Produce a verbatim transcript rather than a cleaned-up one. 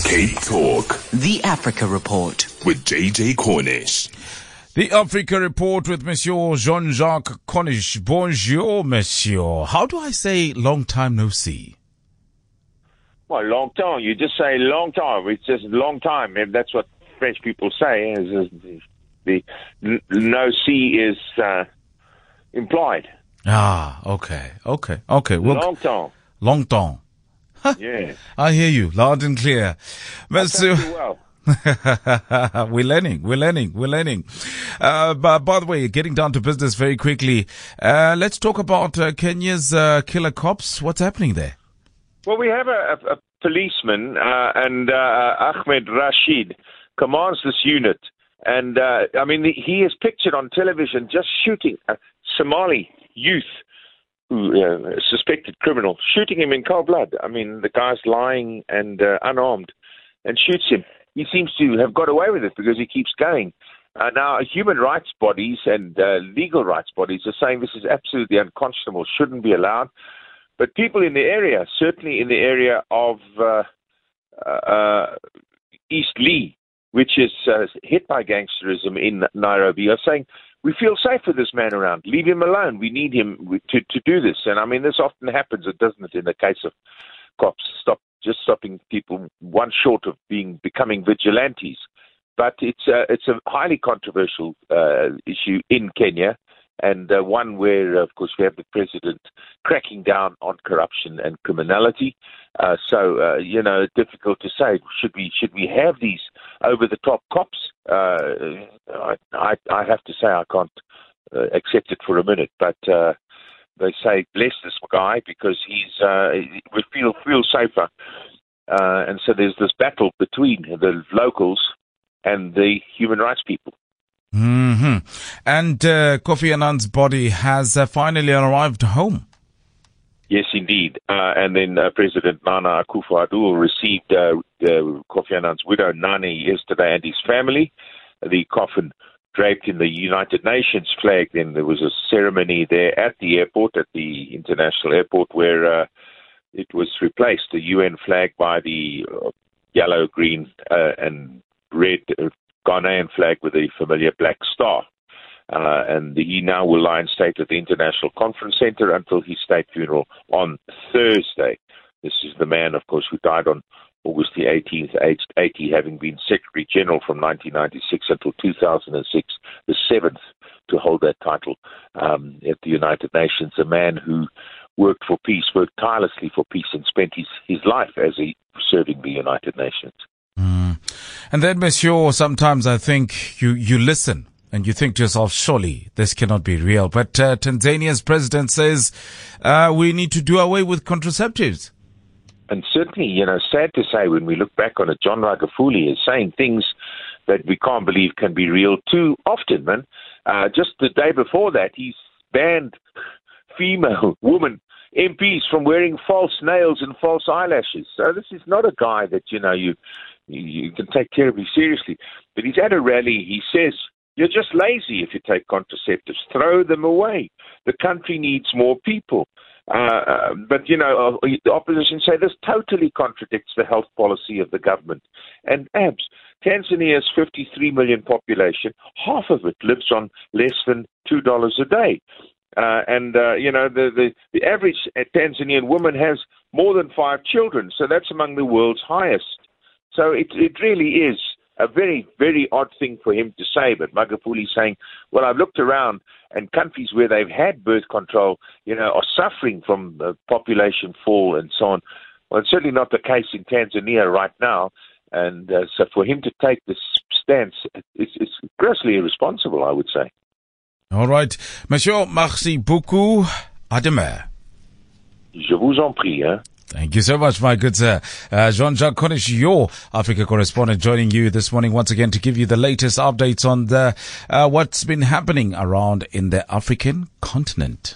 Cape Talk. The Africa Report. With J J Cornish. The Africa Report with Monsieur Jean-Jacques Cornish. Bonjour, Monsieur. How do I say long time no see? Well, long time. You just say long time. It's just long time. And that's what French people say. Is, is the, the n- no see is uh, implied. Ah, okay, okay, okay. Well, long time. Long time. Yeah. I hear you loud and clear. Monsieur. Well. we're learning, we're learning, we're learning. Uh, but by the way, getting down to business very quickly, uh, let's talk about uh, Kenya's uh, killer cops. What's happening there? Well, we have a, a, a policeman, uh, and uh, Ahmed Rashid commands this unit. And, uh, I mean, the, he is pictured on television just shooting a Somali youth, who, uh, a suspected criminal, shooting him in cold blood. I mean, the guy's lying and uh, unarmed and shoots him. He seems to have got away with it because he keeps going. Uh, now, human rights bodies and uh, legal rights bodies are saying this is absolutely unconscionable, shouldn't be allowed. But people in the area, certainly in the area of uh, uh, East Lee, which is uh, hit by gangsterism in Nairobi, are saying, we feel safe with this man around. Leave him alone. We need him to, to do this. And I mean, this often happens, doesn't it, in the case of cops, stop just stopping people one short of being becoming vigilantes. But it's a, it's a highly controversial uh, issue in Kenya, and uh, one where, of course, we have the president cracking down on corruption and criminality. Uh, so, uh, you know, difficult to say. Should we should we have these over-the-top cops? Uh, I, I, I have to say I can't uh, accept it for a minute. But uh, they say, bless this guy, because he's uh, we feel feel safer. Uh, and so there's this battle between the locals and the human rights people. Mm-hmm. And uh, Kofi Annan's body has uh, finally arrived home. Yes, indeed. Uh, and then uh, President Nana Akufo-Addo received uh, uh, Kofi Annan's widow, Nani, yesterday, and his family. The coffin draped in the United Nations flag. Then there was a ceremony there at the airport, at the international airport, where uh, it was replaced, the U N flag, by the uh, yellow, green, uh, and red uh, Ghanaian flag with a familiar black star. Uh, and he now will lie in state at the International Conference Center until his state funeral on Thursday. This is the man, of course, who died on August the eighteenth, aged eighty, having been Secretary General from nineteen ninety-six until two thousand six, the seventh to hold that title um, at the United Nations. A man who worked for peace, worked tirelessly for peace, and spent his, his life as a serving the United Nations. Mm. And then, Monsieur, sometimes I think you, you listen and you think to yourself, surely this cannot be real. But uh, Tanzania's president says uh, we need to do away with contraceptives. And certainly, you know, sad to say, when we look back on it, John Magufuli is saying things that we can't believe can be real too often, man. Uh, just the day before that, he's banned female, women M Ps from wearing false nails and false eyelashes. So this is not a guy that, you know, you you can take terribly seriously. But he's at a rally. He says, you're just lazy if you take contraceptives. Throw them away. The country needs more people. Uh, but, you know, the opposition say this totally contradicts the health policy of the government. And abs, Tanzania's fifty-three million population, half of it lives on less than two dollars a day. Uh, and, uh, you know, the, the, the average Tanzanian woman has more than five children. So that's among the world's highest. So it, it really is a very, very odd thing for him to say. But Magufuli saying, well, I've looked around, and countries where they've had birth control, you know, are suffering from uh, population fall and so on. Well, it's certainly not the case in Tanzania right now. And uh, so for him to take this stance, it's, it's grossly irresponsible, I would say. All right. Monsieur, merci beaucoup. À demain. Je vous en prie, hein. Thank you so much, my good sir. Uh, Jean-Jacques Cornish, your Africa correspondent, joining you this morning once again to give you the latest updates on the uh, what's been happening around in the African continent.